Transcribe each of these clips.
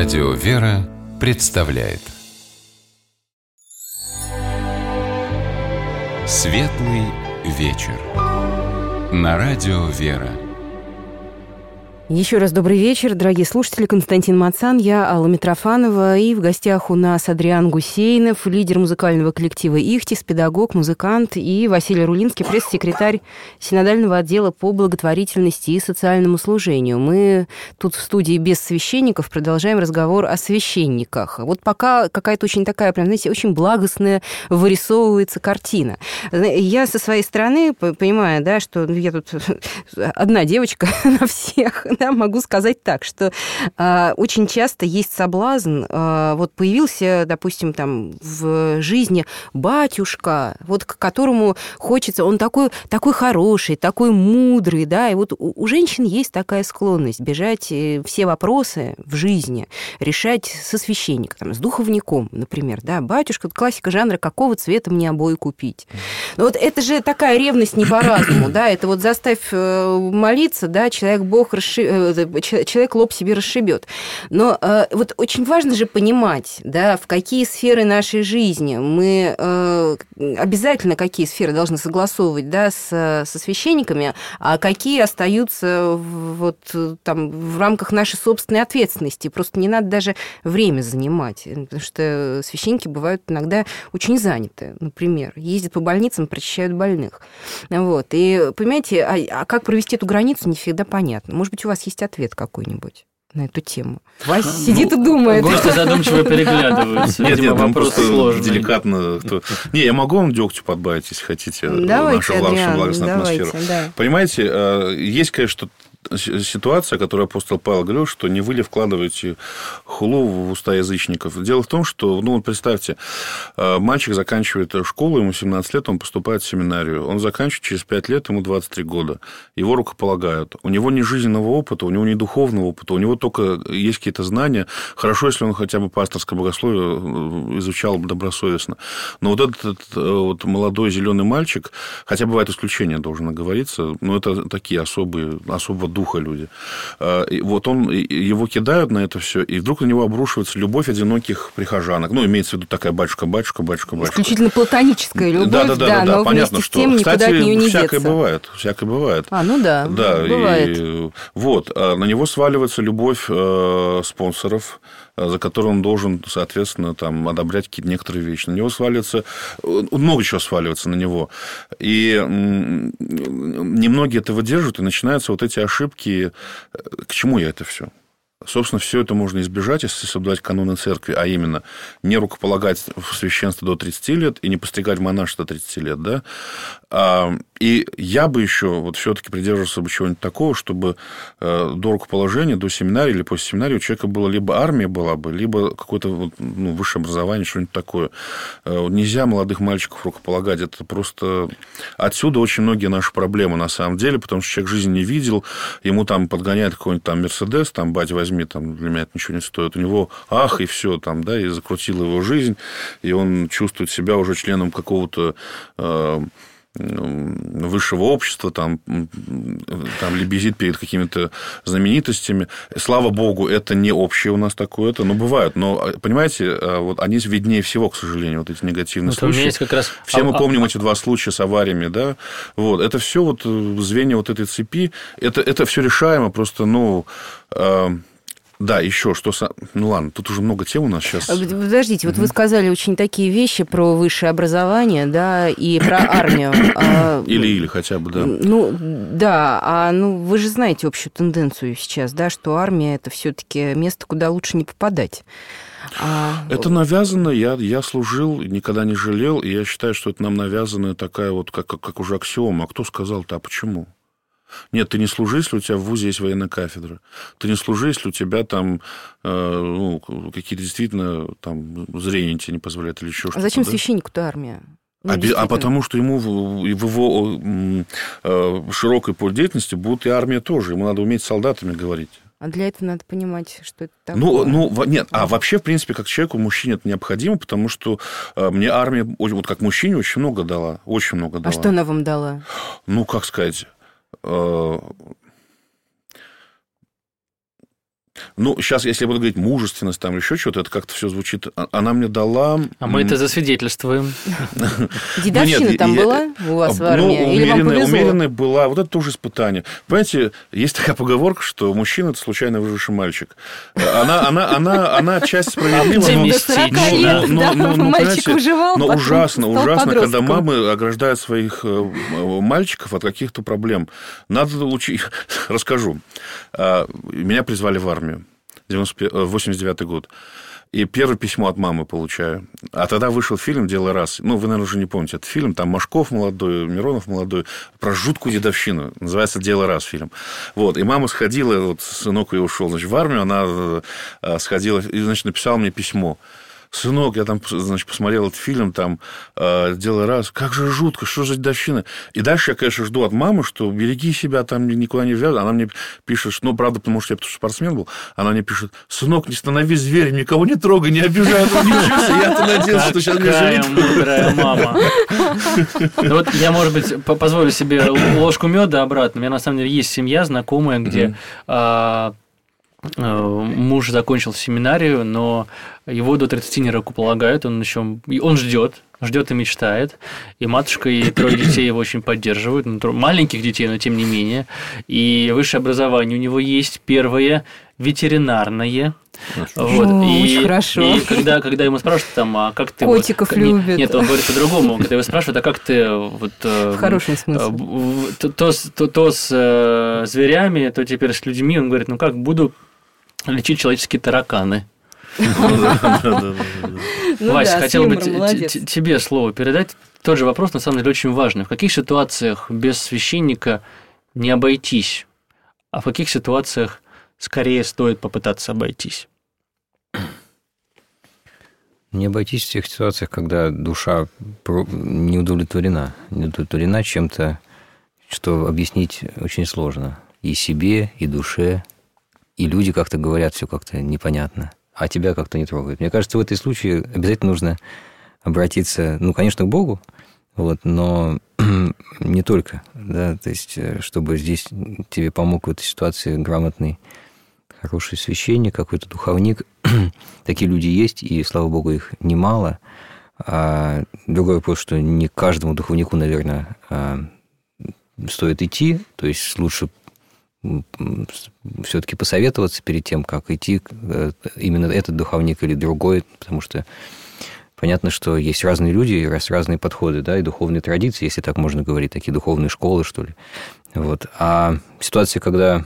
Радио «Вера» представляет Светлый вечер на Радио «Вера». Еще раз добрый вечер, дорогие слушатели. Константин Мацан, я Алла Митрофанова. И в гостях у нас Адриан Гусейнов, лидер музыкального коллектива «Ихтис», педагог, музыкант, и Василий Рулинский, пресс-секретарь Синодального отдела по благотворительности и социальному служению. Мы тут в студии без священников продолжаем разговор о священниках. Вот пока какая-то очень такая, прям, знаете, очень благостная вырисовывается картина. Я со своей стороны понимаю, да, что я тут одна девочка на всех, да, могу сказать так, что очень часто есть соблазн, вот появился, допустим, там в жизни батюшка, вот к которому хочется, он такой хороший, такой мудрый, да, и вот у женщин есть такая склонность бежать все вопросы в жизни решать со священником, там, с духовником, например, да, батюшка, классика жанра, какого цвета мне обои купить. Но вот это же такая ревность не по разуму, да, это вот заставь молиться, да, человек лоб себе расшибет. Но вот очень важно же понимать, да, в какие сферы нашей жизни мы обязательно какие сферы должны согласовывать, да, со священниками, а какие остаются вот там в рамках нашей собственной ответственности. Просто не надо даже время занимать, потому что священники бывают иногда очень заняты, например, ездят по больницам, прочищают больных. Вот. И, понимаете, а как провести эту границу, не всегда понятно. Может быть, у вас есть ответ какой-нибудь на эту тему? Вася сидит и думает. Гости задумчиво переглядываются. Нет, вопрос сложный. Деликатно. Не, я могу вам дегтю подбавить, если хотите. Давайте, Адриан, благостную атмосферу. Да. Понимаете, есть, конечно, ситуация, которую апостол Павел говорил, что не вы ли вкладываете хулу в уста язычников. Дело в том, что, представьте, мальчик заканчивает школу, ему 17 лет, он поступает в семинарию. Он заканчивает через 5 лет, ему 23 года. Его рукополагают. У него ни жизненного опыта, у него ни духовного опыта, у него только есть какие-то знания. Хорошо, если он хотя бы пасторское богословие изучал добросовестно. Но вот этот вот молодой зеленый мальчик, хотя бывает исключение, должен оговориться, но это такие особого духа люди. Вот его кидают на это все, и вдруг на него обрушивается любовь одиноких прихожанок. Имеется в виду такая батюшка. Исключительно платоническая любовь, да, но понятно, вместе с тем никуда от нее не деться. Всякое бывает. Да, бывает. На него сваливается любовь спонсоров, за которую он должен, соответственно, там, одобрять какие-то некоторые вещи. На него сваливается... Много чего сваливается на него. И немногие это выдерживают, и начинаются вот эти ошибки. К чему я это все? Собственно, все это можно избежать, если соблюдать каноны церкви, а именно не рукополагать в священство до 30 лет и не постригать монашество до 30 лет. Да? И я бы еще все-таки придерживался бы чего-нибудь такого, чтобы до рукоположения, до семинарии или после семинарии у человека была либо армия была бы, либо какое-то высшее образование, что-нибудь такое. Нельзя молодых мальчиков рукополагать. Это просто... Отсюда очень многие наши проблемы на самом деле, потому что человек жизни не видел, ему там подгоняет какой-нибудь там Мерседес, там, батя, возьми, там, для меня это ничего не стоит. У него и все, там, да, и закрутила его жизнь, и он чувствует себя уже членом какого-то высшего общества, там лебезит перед какими-то знаменитостями. Слава богу, это не общее у нас такое, но бывает. Но, понимаете, вот они виднее всего, к сожалению, вот эти негативные случаи. Как раз... Все мы помним эти 2 случая с авариями, да. Вот. Это все вот звенья вот этой цепи. Это все решаемо, просто, да, еще что... ладно, тут уже много тем у нас сейчас. Подождите, вот вы сказали очень такие вещи про высшее образование, да, и про армию. Или хотя бы, да. Вы же знаете общую тенденцию сейчас, да, что армия – это все-таки место, куда лучше не попадать. Это навязано, я служил, никогда не жалел, и я считаю, что это нам навязанная такая вот, как уже аксиома. А кто сказал-то, а почему? Нет, ты не служи, если у тебя в вузе есть военная кафедра. Ты не служи, если у тебя там какие-то действительно там зрение тебе не позволяет или еще что-то. А зачем священнику-то армия? Потому что ему в его широкой поле деятельности будет и армия тоже. Ему надо уметь с солдатами говорить. А для этого надо понимать, что это такое. Нет. Вообще, в принципе, как человеку, мужчине это необходимо, потому что мне армия, вот как мужчине, очень много дала. Очень много дала. А что она вам дала? Как сказать... Ну, сейчас, если я буду говорить мужественность, там еще что-то, это как-то все звучит. Она мне дала... А мы это засвидетельствуем. Дедовщина там была у вас в армии? Или вам повезло? Умеренная была. Вот это тоже испытание. Понимаете, есть такая поговорка, что мужчина – это случайно выживший мальчик. Она часть справедлива, но ужасно, когда мамы ограждают своих мальчиков от каких-то проблем. Надо учить... Расскажу. Меня призвали в армию. 89-й год. И первое письмо от мамы получаю. А тогда вышел фильм «Дело раз». Ну, вы, наверное, уже не помните этот фильм. Там Машков молодой, Миронов молодой. Про жуткую дедовщину. Называется «Дело раз» фильм. Вот. И мама сходила, вот сынок ее ушел, значит, в армию. Она сходила и, значит, написала мне письмо. Сынок, я там, значит, посмотрел этот фильм, там «Дело раз». Как же жутко, что за дедовщина? И дальше я, конечно, жду от мамы, что береги себя, там никуда не ввязывай. Она мне пишет, ну, правда, потому что я спортсмен был, она мне пишет: сынок, не становись зверем, никого не трогай, не обижай, не учился. Я-то надеялся, что сейчас мне жалеет. Какая мудрая мама. Вот я, может быть, позволю себе ложку меда обратно. У меня, на самом деле, есть семья знакомая, где... Муж закончил семинарию, но его до 30 не рукополагают, он ждет и мечтает, и матушка и 3 детей его очень поддерживают, маленьких детей, но тем не менее, и высшее образование у него есть, первое ветеринарное. Вот. Очень хорошо. И когда ему спрашивают, там, а как ты... Котиков любит. Нет, он говорит по-другому. Когда его спрашивают, а как ты... Вот, в хорошем смысле. То с зверями, то теперь с людьми. Он говорит, ну как, буду лечить человеческие тараканы. Вася, хотел бы тебе слово передать. Тот же вопрос, на самом деле, очень важный. В каких ситуациях без священника не обойтись, а в каких ситуациях скорее стоит попытаться обойтись? Не обойтись в тех ситуациях, когда душа не удовлетворена чем-то, что объяснить очень сложно. И себе, и душе, и люди как-то говорят, все как-то непонятно, а тебя как-то не трогают. Мне кажется, в этой случае обязательно нужно обратиться, ну, конечно, к Богу, вот, но не только, да, то есть, чтобы здесь тебе помог в этой ситуации грамотный, хороший священник, какой-то духовник. Такие люди есть, и, слава Богу, их немало. А другой вопрос, что не к каждому духовнику, наверное, стоит идти, то есть лучше все-таки посоветоваться перед тем, как идти, именно этот духовник или другой, потому что понятно, что есть разные люди, разные подходы, да, и духовные традиции, если так можно говорить, такие духовные школы, что ли. Вот. А ситуация, когда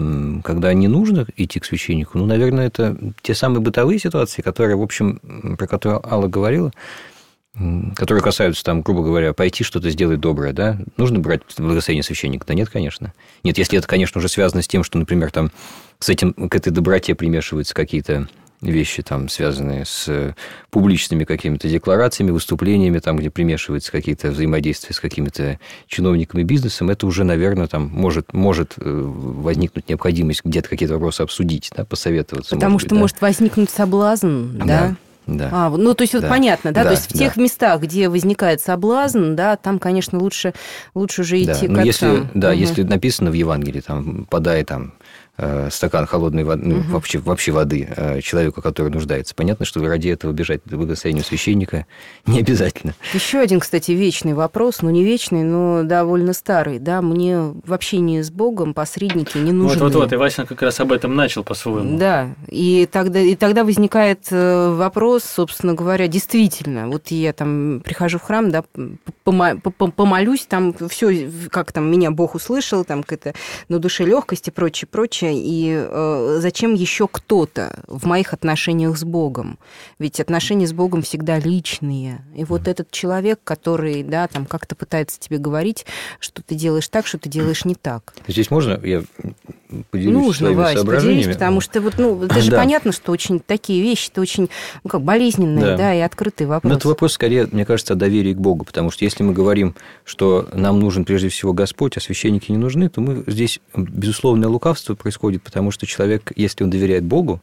не нужно идти к священнику, ну, наверное, это те самые бытовые ситуации, которые, в общем, про которые Алла говорила, которые касаются, там, грубо говоря, пойти что-то сделать доброе, да? Нужно брать благословение священника? Да нет, конечно. Нет, если это, конечно, уже связано с тем, что, например, там, к этой доброте примешиваются какие-то вещи, там, связанные с публичными какими-то декларациями, выступлениями, там, где примешиваются какие-то взаимодействия с какими-то чиновниками, бизнесом, это уже, наверное, там, может возникнуть необходимость где-то какие-то вопросы обсудить, да, посоветоваться. Потому что может возникнуть соблазн, да? Да. Ну, то есть, вот понятно, да? То есть, в тех местах, где возникает соблазн, да, там, конечно, лучше уже идти к отцам. Если написано в Евангелии, там, подай там стакан холодной воды, ну, вообще воды человеку, который нуждается. Понятно, что ради этого бежать к благословению священника не обязательно. Еще один, кстати, вечный вопрос, не вечный, но довольно старый, да, мне в общении с Богом посредники не нужны. Вот, и Вася как раз об этом начал по-своему. Да, и тогда возникает вопрос, собственно говоря, действительно, вот я там прихожу в храм, да, помолюсь, там все, как там меня Бог услышал, там какая-то на душе легкость и прочее, и зачем еще кто-то в моих отношениях с Богом? Ведь отношения с Богом всегда личные. И вот этот человек, который, да, там как-то пытается тебе говорить, что ты делаешь так, что ты делаешь не так. Здесь можно я поделюсь своими соображениями? Поделись, потому что это же понятно, что очень такие вещи, это очень болезненные, да, и открытые вопросы. Но это вопрос, скорее, мне кажется, о доверии к Богу, потому что если мы говорим, что нам нужен прежде всего Господь, а священники не нужны, то мы здесь, безусловное лукавство происходит, потому что человек, если он доверяет Богу,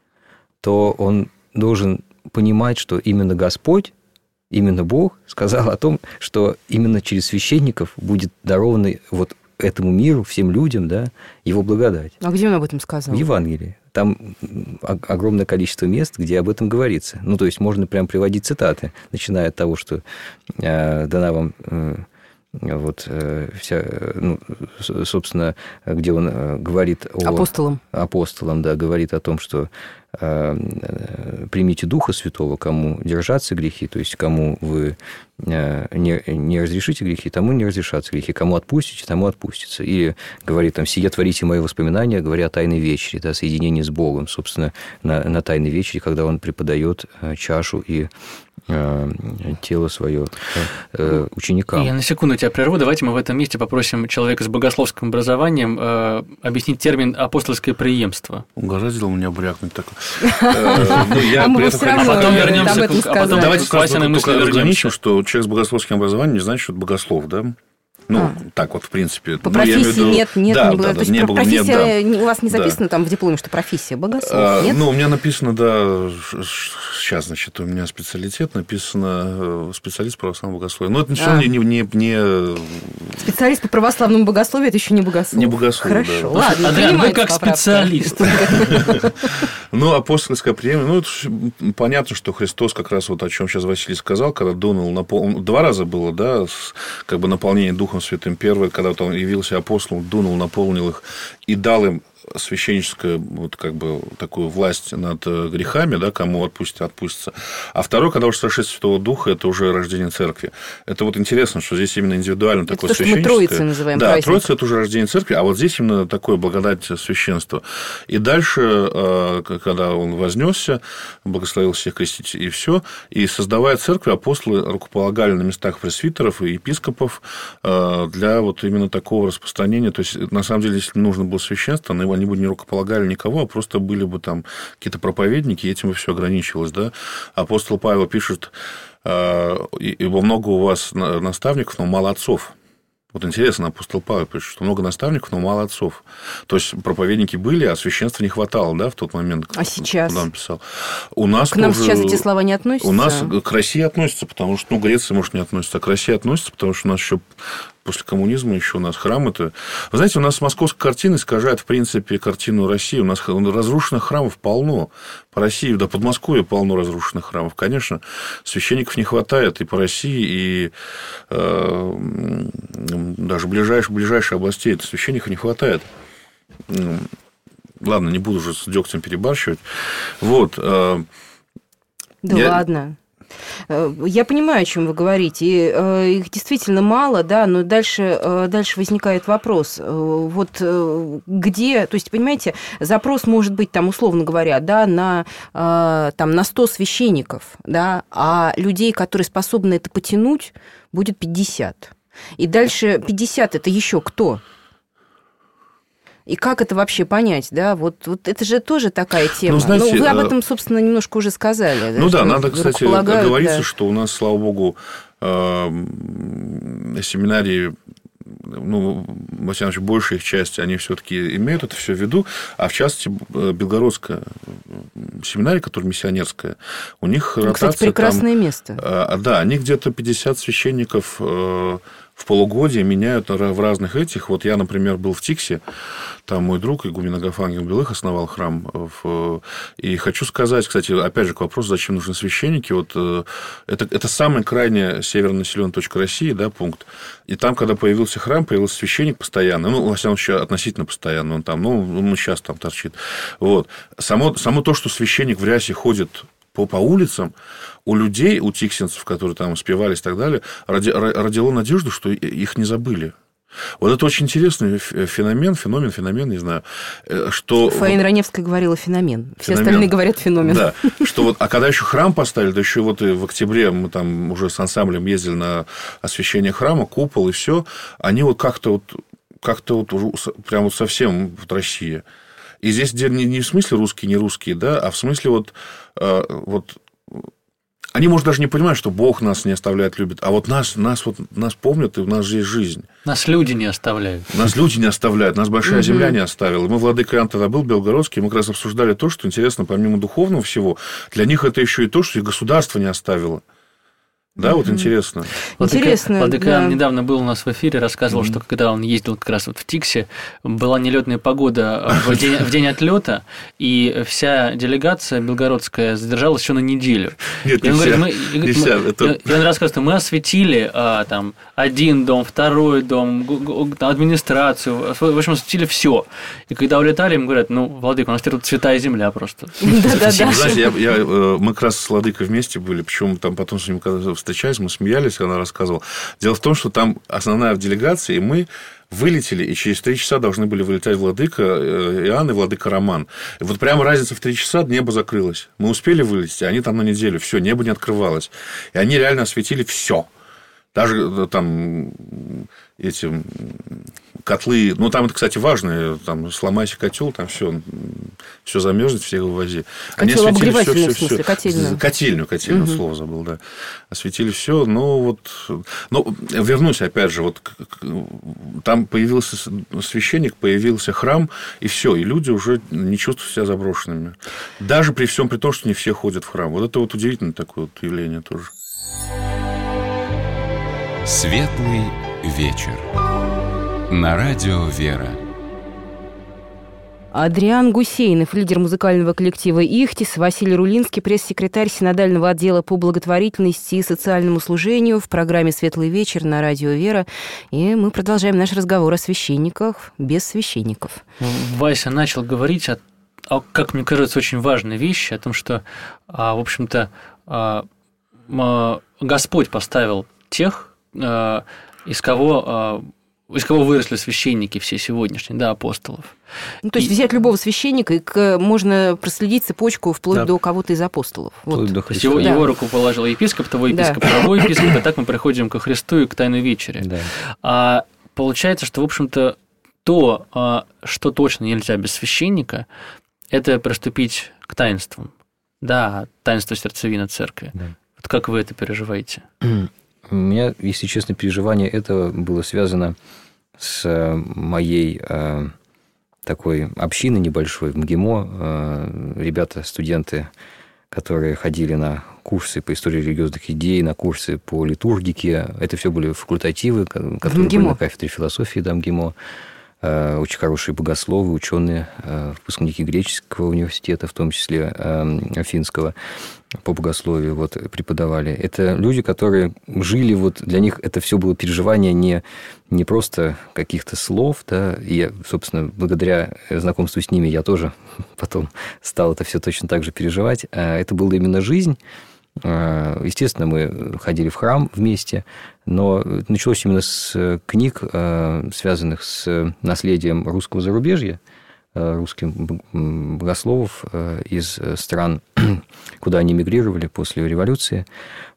то он должен понимать, что именно Господь, именно Бог сказал о том, что именно через священников будет даровано вот этому миру, всем людям, да, его благодать. А где он об этом сказал? В Евангелии. Там огромное количество мест, где об этом говорится. Ну, то есть, можно прям приводить цитаты, начиная от того, что дана вам... Вот собственно, где он говорит о... Апостолам, да, говорит о том, что примите Духа Святого, кому держатся грехи, то есть, кому вы не разрешите грехи, тому не разрешатся грехи, кому отпустите, тому отпустится. И говорит там, сие творите мои воспоминания, говоря о Тайной вечере, да, соединении с Богом, собственно, на Тайной вечере, когда он преподает чашу и тело свое ученикам. Я на секунду тебя прерву. Давайте мы в этом месте попросим человека с богословским образованием объяснить термин «апостольское преемство». Угораздило меня брякнуть такое. Потом вернемся к давайте Васиной мысли вернемся, что человек с богословским образованием не значит, что это богослов, да? Ну, так вот, в принципе. По профессии нет, не было. То есть профессия у вас не записано там в дипломе, что профессия богослов, нет? Ну, у меня написано, да, сейчас, значит, у меня специалитет, написано специалист православного богословия. Но это все не... Специалист по православному богословию – это еще не богослов. Не богослов, хорошо, да. Ладно, Адриан, вы как специалист. Ну, апостольское преемство, ну, понятно, что Христос как раз вот о чем сейчас Василий сказал, когда дунул на пол... 2 раза было, да, как бы наполнение Духом Святым. Первое, когда вот он явился апостолом, дунул, наполнил их и дал им священническую вот как бы такую власть над грехами, да, кому отпустится. А второе, когда уже сошествие Святого Духа, это уже рождение церкви. Это вот интересно, что здесь именно индивидуально такое священническое. Это то, что мы Троицей называем да, праздник. Троица – это уже рождение церкви, а вот здесь именно такое благодать священства. И дальше, когда он вознесся, благословил всех крестить и все, и создавая церковь, апостолы рукополагали на местах пресвитеров и епископов для вот именно такого распространения. То есть, на самом деле, если нужно было священство, они бы не рукополагали никого, а просто были бы там какие-то проповедники, и этим бы все ограничивалось. Да? Апостол Павел пишет, ибо много у вас наставников, но мало отцов. Вот интересно, апостол Павел пишет, что много наставников, но мало отцов. То есть, проповедники были, а священства не хватало, да, в тот момент, а сейчас? Когда он писал. У нас к нам тоже... сейчас эти слова не относятся? У нас к России относятся, потому что, Греция, может, не относится, а к России относятся, потому что у нас еще после коммунизма еще у нас храм это... Вы знаете, у нас московская картина искажает, в принципе, картину России. У нас разрушенных храмов полно. По России, да, Подмосковье полно разрушенных храмов. Конечно, священников не хватает и по России, и даже ближайших областей это священников не хватает. Ладно, не буду уже с дегтем перебарщивать. Вот. Да ладно. Я понимаю, о чем вы говорите. Их действительно мало, да, но дальше возникает вопрос. Вот где, то есть, понимаете, запрос может быть, там, условно говоря, да, на 100 священников, да, а людей, которые способны это потянуть, будет 50. И дальше 50 – это еще кто? И как это вообще понять, да? Вот это же тоже такая тема. Ну, знаете, вы об этом, собственно, немножко уже сказали. Ну да, надо, кстати, говорится, да. что у нас, слава богу, семинарии, ну, во всяком случае, большая их часть, они все-таки имеют это все в виду, а в частности, Белгородская семинария, которая миссионерская, у них ротация... Кстати, прекрасное место. Да, они где-то 50 священников в полугодие меняют в разных этих. Вот я, например, был в Тиксе, там мой друг Игумен Агафан Белых основал храм. И хочу сказать, кстати, опять же, к вопросу, зачем нужны священники. Вот это самая крайняя северонаселенная точка России, да, пункт. И там, когда появился храм, появился священник постоянно, ну, во всяком случае, относительно постоянно, он там, ну, сейчас там торчит. Вот. Само то, что священник в рясе ходит по улицам, у людей, у тиксинцев, которые там спевались и так далее, родило надежду, что их не забыли. Вот это очень интересный феномен, не знаю. Что... Фаина Раневская говорила феномен. Все остальные говорят феномен. Да, что вот, а когда еще храм поставили, да еще вот и в октябре мы там уже с ансамблем ездили на освящение храма, купол и все, они вот как-то прям вот совсем вот Россия. И здесь не в смысле русские, не русские, да, а в смысле вот они, может, даже не понимают, что Бог нас не оставляет, любит, а вот нас помнят, и у нас же есть жизнь. Нас люди не оставляют. Нас люди не оставляют, нас большая земля не оставила. Мы, владыка Иоанн тогда был, Белгородский, мы как раз обсуждали то, что интересно, помимо духовного всего, для них это еще и то, что их государство не оставило. Да, вот интересно. Интересно, Владыка да. недавно был у нас в эфире, рассказывал, что когда он ездил как раз вот в Тиксе, была нелетная погода в день отлета, и вся делегация белгородская задержалась еще на неделю. Нет, И он говорит, не вся. и он рассказывает, что мы осветили там один дом, второй дом, администрацию, в общем, осветили все. И когда улетали, им говорят, Владыка, у нас теперь тут святая земля просто. Да-да-да. Знаете, мы как раз с Владыкой вместе были, причем там потом с ним когда встречались, мы смеялись, она рассказывала. Дело в том, что там основная делегация, и мы вылетели, и через 3 часа должны были вылетать Владыка Иоанн и Владыка Роман. И вот прямо разница в 3 часа, небо закрылось. Мы успели вылететь, а они там на неделю, все, небо не открывалось. И они реально осветили все. Даже там эти котлы, там это, кстати, важно, там сломайся котел, там все замерзнет, всех вывози. Котел обогревательный, в смысле, котельную, слово забыл, да. Осветили все, вернусь опять же, вот там появился священник, появился храм, и все, и люди уже не чувствуют себя заброшенными. Даже при всем при том, что не все ходят в храм. Вот это вот удивительное такое вот явление тоже. Светлый вечер. На радио «Вера». Адриан Гусейнов, лидер музыкального коллектива «Ихтис», Василий Рулинский, пресс-секретарь Синодального отдела по благотворительности и социальному служению в программе «Светлый вечер» на радио «Вера». И мы продолжаем наш разговор о священниках без священников. Вася начал говорить о, как мне кажется, очень важной вещи, о том, что, в общем-то, Господь поставил тех, из кого выросли священники все сегодняшние, апостолов. То есть взять любого священника, и можно проследить цепочку вплоть до кого-то из апостолов. Вот. То есть его руку положил епископ, того епископа, того епископа, и так мы приходим ко Христу и к Тайной Вечере. Да. Получается, что, в общем-то, то, что точно нельзя без священника, это приступить к таинствам. Да, таинство сердцевина церкви. Да. Вот как вы это переживаете? У меня, если честно, переживание этого было связано с моей такой общиной небольшой в МГИМО. Ребята, студенты, которые ходили на курсы по истории религиозных идей, на курсы по литургике. Это все были факультативы, которые были на кафедре философии МГИМО. Очень хорошие богословы, ученые, выпускники греческого университета, в том числе Афинского, по богословию преподавали. Это люди, которые жили, для них это все было переживание не просто каких-то слов, да, и я, собственно, благодаря знакомству с ними я тоже потом стал это все точно так же переживать. Это была именно жизнь. Естественно, мы ходили в храм вместе, но началось именно с книг, связанных с наследием русского зарубежья, русских богословов из стран, куда они мигрировали после революции.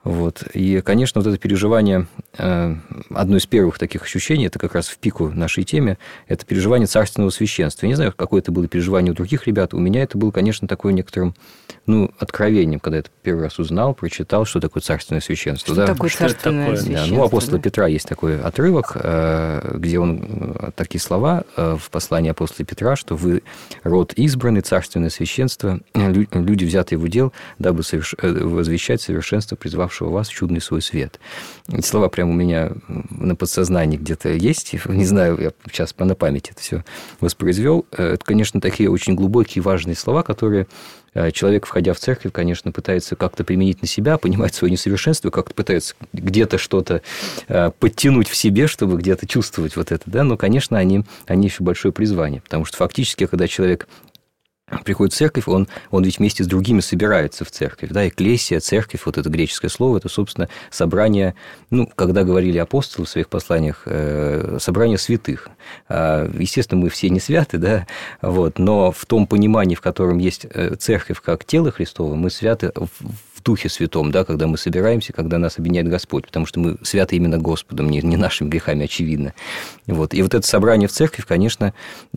И, конечно, это переживание, одно из первых таких ощущений, это как раз в пику нашей теме, это переживание царственного священства. Я не знаю, какое это было переживание у других ребят. У меня это было, конечно, такое некоторым откровением, когда я это первый раз узнал, прочитал, что такое царственное священство. Что такое царственное священство? У апостола Петра есть такой отрывок, где он такие слова в послании апостола Петра, что вы род избранный, царственное священство, люди, взятые в удел, дабы возвещать совершенство, призвавшего вас в чудный свой свет. Эти слова прямо у меня на подсознании где-то есть. Не знаю, я сейчас на память это все воспроизвел. Это, конечно, такие очень глубокие и важные слова, которые человек, входя в церковь, конечно, пытается как-то применить на себя, понимать свое несовершенство, как-то пытается где-то что-то подтянуть в себе, чтобы где-то чувствовать это. Да? Но, конечно, они еще большое призвание. Потому что фактически, когда человек приходит в церковь, он ведь вместе с другими собирается в церковь. Да? Экклесия, церковь, это греческое слово, это, собственно, собрание, когда говорили апостолы в своих посланиях, собрание святых. Естественно, мы все не святы, да? Но в том понимании, в котором есть церковь как тело Христово, мы святы в Духе Святом, да, когда мы собираемся, когда нас объединяет Господь, потому что мы святы именно Господом, не нашими грехами, очевидно. И это собрание в церковь, конечно,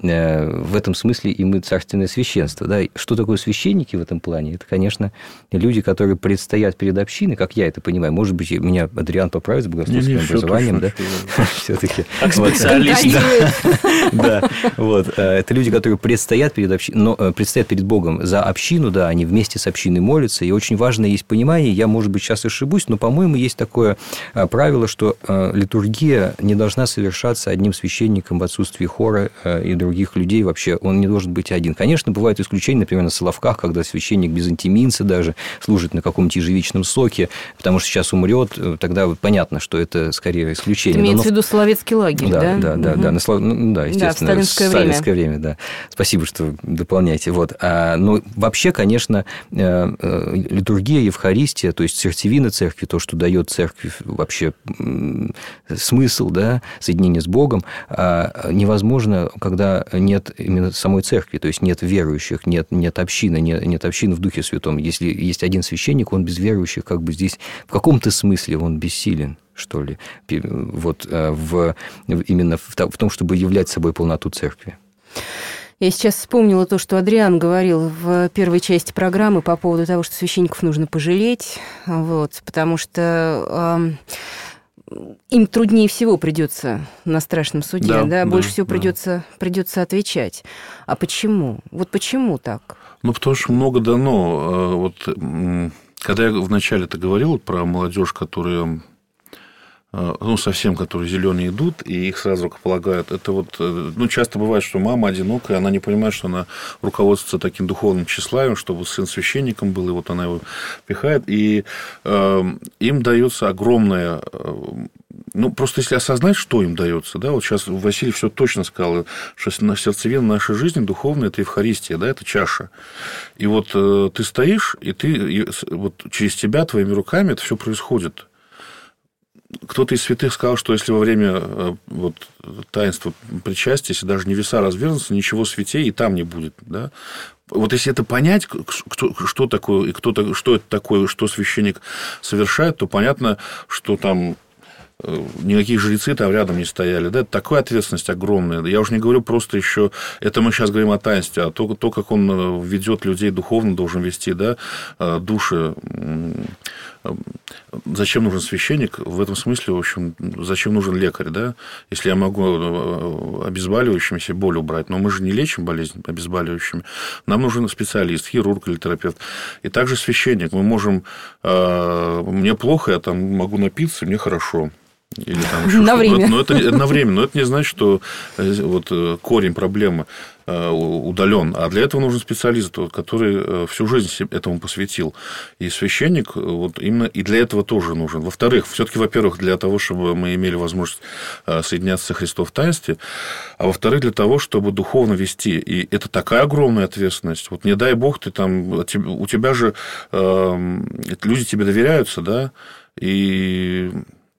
в этом смысле и мы царственное священство. Да. Что такое священники в этом плане? Это, конечно, люди, которые предстоят перед общиной, как я это понимаю. Может быть, меня Адриан поправит с богословским образованием, да? Все-таки. Как специалист. Да. Это люди, которые предстоят перед Богом за общину, да, они вместе с общиной молятся, и очень важно есть понимание, я, может быть, сейчас ошибусь, но, по-моему, есть такое правило, что литургия не должна совершаться одним священником в отсутствии хора и других людей. Вообще он не должен быть один. Конечно, бывают исключения, например, на Соловках, когда священник без антиминца даже служит на каком-то ежевичном соке, потому что сейчас умрет, тогда понятно, что это скорее исключение. Имеется в виду Соловецкий лагерь, да? Да, естественно, в сталинское время. Да. Спасибо, что дополняете. Вот. Но вообще, конечно, литургия, Евхаристия, то есть сердцевина церкви, то, что дает церкви вообще смысл, да, соединение с Богом, невозможно, когда нет именно самой церкви, то есть нет верующих, нет общины, нет общины в Духе Святом. Если есть один священник, он без верующих, как бы здесь в каком-то смысле он бессилен, что ли, вот именно в том, чтобы являть собой полноту церкви. Я сейчас вспомнила то, что Адриан говорил в первой части программы по поводу того, что священников нужно пожалеть, вот, потому что им труднее всего придется на страшном суде, да? Больше всего придется отвечать. А почему? Вот почему так? Ну, потому что много дано. Вот, когда я вначале-то говорил про молодежь, которые... совсем, которые зеленые идут, и их сразу рукополагают. Это вот, часто бывает, что мама одинокая, она не понимает, что она руководствуется таким духовным тщеславием, чтобы сын священником был, и вот она его пихает, и им дается огромное... просто если осознать, что им дается, да, вот сейчас Василий все точно сказал, что сердцевина нашей жизни духовная – это Евхаристия, да, это чаша. И вот ты стоишь, и вот через тебя, твоими руками это все происходит. Кто-то из святых сказал, что если во время таинства причастия, если даже небеса развернутся, ничего святей и там не будет. Да? Вот если это понять, что такое, и что это такое, что священник совершает, то понятно, что там никакие жрецы там рядом не стояли. Да? Это такая ответственность огромная. Я уже не говорю просто еще... Это мы сейчас говорим о таинстве, а то, как он ведет людей духовно, должен вести, да, души. Зачем нужен священник? В этом смысле, в общем, зачем нужен лекарь, да? Если я могу обезболивающими себе боль убрать, но мы же не лечим болезнь обезболивающими. Нам нужен специалист, хирург или терапевт. И также священник. Мы можем... Мне плохо, я там могу напиться, мне хорошо. Или там еще на время. Но это на время. Но это не значит, что корень проблемы удален. А для этого нужен специалист, который всю жизнь этому посвятил. И священник именно и для этого тоже нужен. Во-вторых, во-первых, для того, чтобы мы имели возможность соединяться со Христом в таинстве, а во-вторых, для того, чтобы духовно вести. И это такая огромная ответственность. Вот не дай Бог, у тебя же люди тебе доверяются, да, и...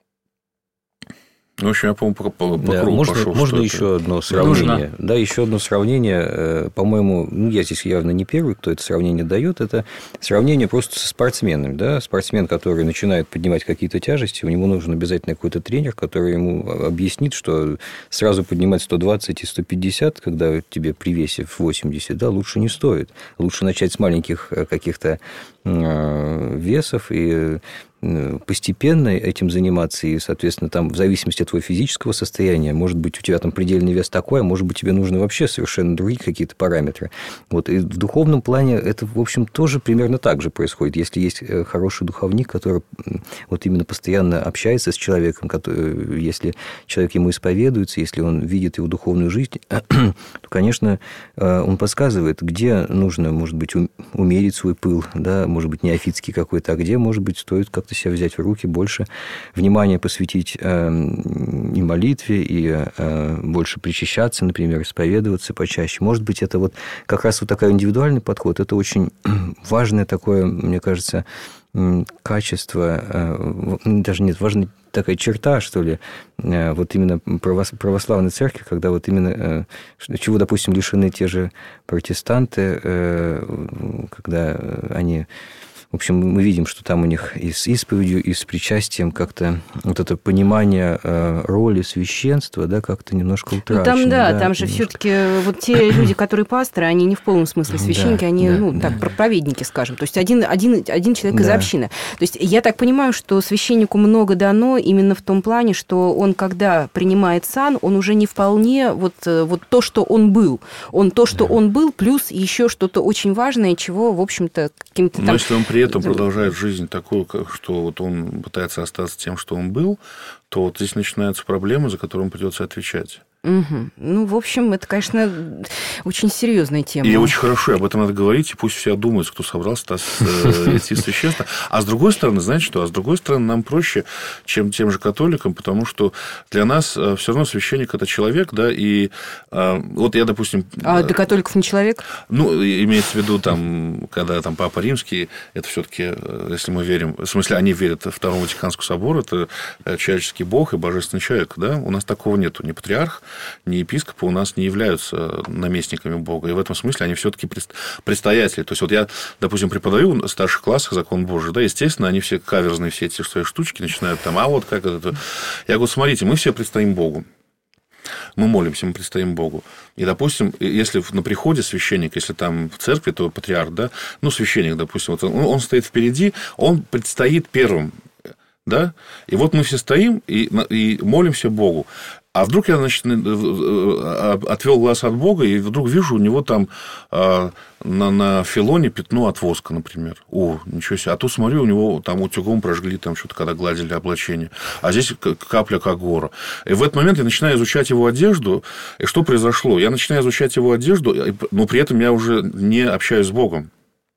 В общем, я, по-моему, по кругу пошел. Можно еще одно сравнение. Нужно. Да, еще одно сравнение. По-моему, я здесь явно не первый, кто это сравнение дает. Это сравнение просто со спортсменом. Да? Спортсмен, который начинает поднимать какие-то тяжести, у него нужен обязательно какой-то тренер, который ему объяснит, что сразу поднимать 120 и 150, когда тебе при весе в 80, да, лучше не стоит. Лучше начать с маленьких каких-то весов и постепенно этим заниматься, и, соответственно, там в зависимости от твоего физического состояния, может быть, у тебя там предельный вес такой, а может быть, тебе нужны вообще совершенно другие какие-то параметры. Вот. И в духовном плане это, в общем, тоже примерно так же происходит. Если есть хороший духовник, который вот именно постоянно общается с человеком, если человек ему исповедуется, если он видит его духовную жизнь, то, конечно, он подсказывает, где нужно, может быть, умерить свой пыл, да, может быть, неофитский какой-то, а где, может быть, стоит как-то себя взять в руки, больше внимания посвятить и молитве, и больше причащаться, например, исповедоваться почаще. Может быть, это вот как раз вот такой индивидуальный подход, это очень важное такое, мне кажется, качество, даже нет, важная такая черта, что ли, вот именно православной церкви, когда вот именно, чего, допустим, лишены те же протестанты, когда они... В общем, мы видим, что там у них и с исповедью, и с причастием как-то вот это понимание роли священства, да, как-то немножко утрачено. Ну, там, там же все-таки вот те люди, которые пасторы, они не в полном смысле священники, они, проповедники, скажем. То есть один человек из общины. То есть я так понимаю, что священнику много дано именно в том плане, что он, когда принимает сан, он уже не вполне вот то, что он был. Он то, что он был, плюс еще что-то очень важное, чего, в общем-то, каким-то там... при этом продолжает жизнь такую, что вот он пытается остаться тем, что он был, то вот здесь начинаются проблемы, за которые придется отвечать. Угу. Ну, в общем, это, конечно, очень серьезная тема. И очень хорошо, об этом надо говорить, и пусть все одумаются, кто собрался идти священство. А с другой стороны, знаете что? А с другой стороны, нам проще, чем тем же католикам, потому что для нас все равно священник – это человек, да, и вот я, допустим... А для католиков не человек? Ну, имеется в виду, там, когда там Папа Римский, это все-таки, если мы верим, в смысле, они верят в Второму Ватиканскому собору, это человеческий Бог и божественный человек, да, у нас такого нету, ни патриарх, ни епископы у нас не являются наместниками Бога. И в этом смысле они все-таки предстоятели. То есть, вот я, допустим, преподаю в старших классах закон Божий, да, естественно, они все каверзные, все эти свои штучки начинают там, а вот как это. Я говорю, смотрите, мы все предстоим Богу. Мы молимся, мы предстоим Богу. И, допустим, если на приходе священник, если там в церкви, то патриарх, да, ну, священник, допустим, вот он стоит впереди, он предстоит первым. Да? И вот мы все стоим и молимся Богу. А вдруг я, значит, отвел глаз от Бога, и вдруг вижу у него там на филоне пятно от воска, например. О, ничего себе. А тут смотрю, у него там утюгом прожгли, там что-то, когда гладили облачение. А здесь капля как гора. И в этот момент я начинаю изучать его одежду. И что произошло? Я начинаю изучать его одежду, но при этом я уже не общаюсь с Богом.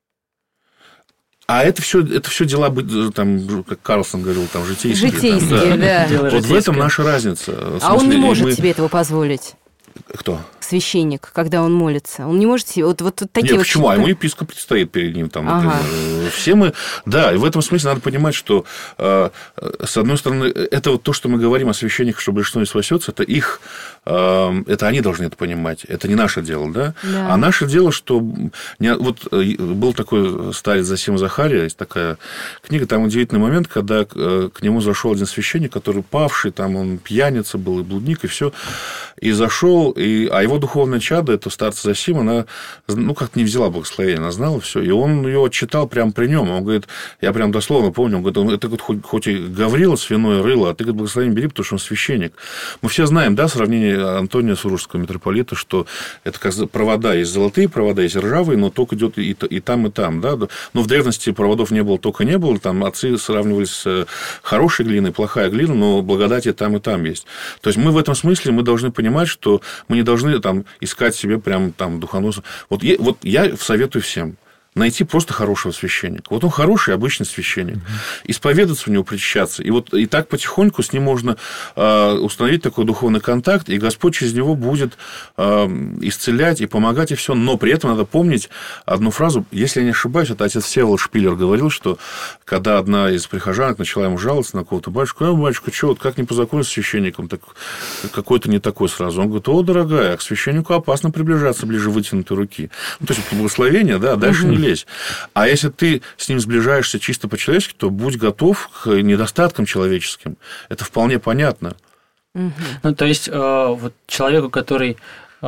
А это все дела, там, как Карлсон говорил, там, житейские. Житейские, да. Вот в этом наша разница. А он не может себе этого позволить. Кто? Священник, когда он молится. Он не может себе... Вот такие Нет, почему? А ему епископ предстоит перед ним. Там, ага. Все мы... Да, и в этом смысле надо понимать, что, с одной стороны, это вот то, что мы говорим о священниках, что большинство не спасется, это их... Это они должны это понимать. Это не наше дело, да? Да. А наше дело, что... Вот был такой старец Зосима Захария, есть такая книга, там удивительный момент, когда к нему зашел один священник, который павший, там он пьяница был, и блудник, и все, и зашел, а его духовное чадо, это старца Зосима, она, ну, как-то не взяла благословение, она знала все, и он ее отчитал прямо при нем. Он говорит, я прям дословно помню, он говорит, это хоть и Гаврила свиное рыло, а ты, говорит, благословение бери, потому что он священник. Мы все знаем, да, сравнение Антония Сурожского митрополита, что это как провода, есть золотые провода, есть ржавые, но ток идет и там, да. Но в древности проводов не было, тока не было, там отцы сравнивались с хорошей глиной, плохая глина, но благодати там и там есть. То есть мы в этом смысле мы должны понимать, что мы не должны там искать себе прям там духоноса. Вот я советую всем найти просто хорошего священника. Вот он хороший, обычный священник. Исповедаться в него, причащаться. И так потихоньку с ним можно установить такой духовный контакт, и Господь через него будет исцелять и помогать, и все. Но при этом надо помнить одну фразу. Если я не ошибаюсь, это отец Всеволод Шпиллер говорил, что когда одна из прихожанок начала ему жаловаться на какого-то батюшку, батюшка, что, вот как не познакомиться с священником, так какой-то не такой сразу. Он говорит, дорогая, к священнику опасно приближаться ближе вытянутой руки. Ну, то есть, благословение, да, дальше не лезь. А если ты с ним сближаешься чисто по-человечески, то будь готов к недостаткам человеческим. Это вполне понятно. Ну, то есть, вот человеку, который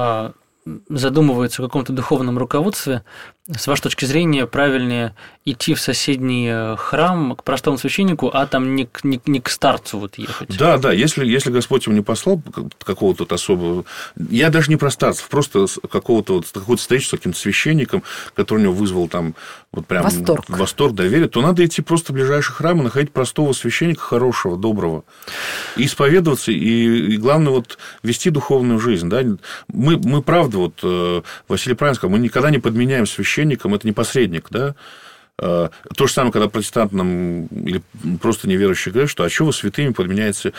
задумывается о каком-то духовном руководстве, с вашей точки зрения, правильнее идти в соседний храм к простому священнику, а там не к старцу вот ехать? Да, если Господь ему не послал какого-то особого... Я даже не про старцев, просто какое-то встречу с каким-то священником, который у него вызвал там вот прям восторг, доверие, то надо идти просто в ближайший храм и находить простого священника, хорошего, доброго, и исповедоваться, и главное, вот вести духовную жизнь. Да? Мы правда, вот Василий правильно сказал, мы никогда не подменяем священником, это не посредник, да. То же самое, когда протестант нам или просто неверующий говорят, что а что вы святыми подменяете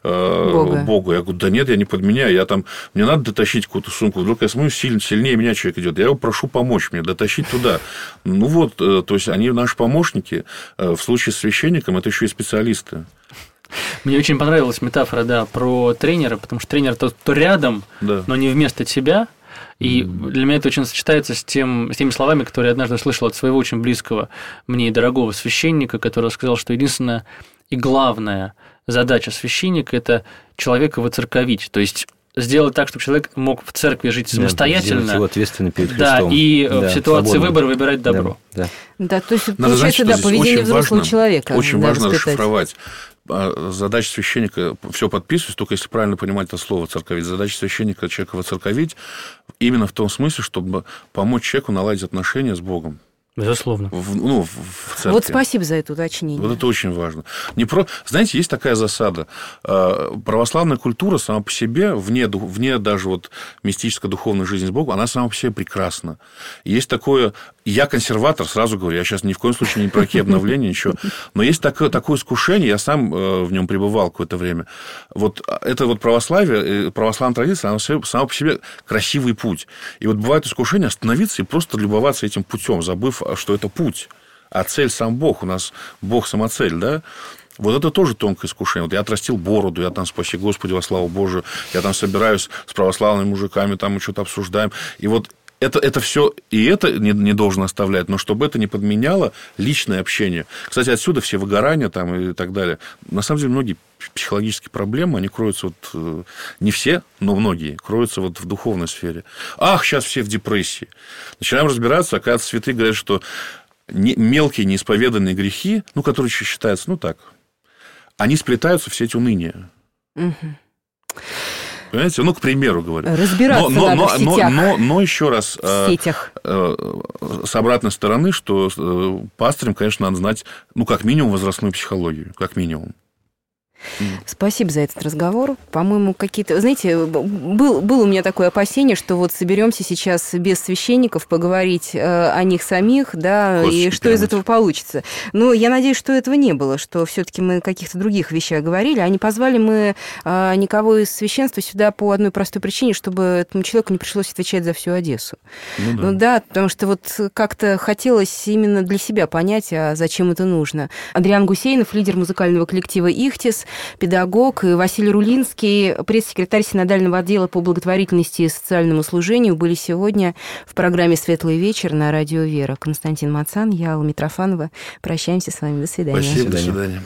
Богу? Я говорю, да нет, я не подменяю, мне надо дотащить какую-то сумку, вдруг я смотрю, сильнее меня человек идет, я его прошу помочь мне дотащить туда. Ну вот, то есть они наши помощники, в случае с священником это еще и специалисты. Мне очень понравилась метафора, да, про тренера, потому что тренер то рядом, да, но не вместо тебя. И для меня это очень сочетается с теми словами, которые я однажды слышал от своего очень близкого мне и дорогого священника, который сказал, что единственная и главная задача священника – это человека воцерковить, то есть сделать так, чтобы человек мог в церкви жить самостоятельно. Сделать его ответственным перед Христом. Да, и в ситуации выбора выбирать добро. Да, то есть, получается, поведение взрослого человека. Очень важно расшифровать. Задача священника, все подписываюсь, только если правильно понимать это слово «церковить». Задача священника человека воцерковить именно в том смысле, чтобы помочь человеку наладить отношения с Богом. Безусловно. В церкви. Вот спасибо за это уточнение. Вот это очень важно. Знаете, есть такая засада. Православная культура сама по себе, вне даже вот мистической духовной жизни с Богом, она сама по себе прекрасна. Есть такое... Я консерватор, сразу говорю, я сейчас ни в коем случае не про какие обновления, ничего. Но есть такое искушение, я сам в нем пребывал какое-то время. Вот это вот православие, православная традиция, она сама по себе красивый путь. И вот бывает искушение остановиться и просто любоваться этим путем, забыв, что это путь. А цель сам Бог. У нас Бог самоцель, да? Вот это тоже тонкое искушение. Вот я отрастил бороду, я там, спаси Господи, во славу Божию, я там собираюсь с православными мужиками, там мы что-то обсуждаем. И вот это все, и это не должен оставлять, но чтобы это не подменяло личное общение. Кстати, отсюда все выгорания там и так далее. На самом деле, многие психологические проблемы, они кроются вот... Не все, но многие кроются вот в духовной сфере. Сейчас все в депрессии. Начинаем разбираться, оказывается, святые говорят, что мелкие неисповеданные грехи, которые еще считаются, они сплетаются в сеть уныния. Угу. Понимаете? К примеру говорю. Разбираться надо в сетях. Но еще раз, в сетях. С обратной стороны, что пастырям, конечно, надо знать, как минимум, возрастную психологию. Как минимум. Спасибо за этот разговор. По-моему, какие-то... Знаете, было у меня такое опасение, что вот соберемся сейчас без священников поговорить о них самих, да, и что из этого получится. Но я надеюсь, что этого не было, что все-таки мы о каких-то других вещах говорили, а не позвали мы никого из священства сюда по одной простой причине, чтобы этому человеку не пришлось отвечать за всю Одессу. Да, потому что вот как-то хотелось именно для себя понять, а зачем это нужно. Адриан Гусейнов, лидер музыкального коллектива «Ихтис», педагог, и Василий Рулинский, пресс-секретарь синодального отдела по благотворительности и социальному служению, были сегодня в программе «Светлый вечер» на радио «Вера». Константин Мацан, я, Алла Митрофанова. Прощаемся с вами. До свидания. Спасибо, до свидания.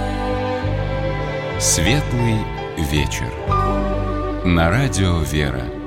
«Светлый вечер» на радио «Вера».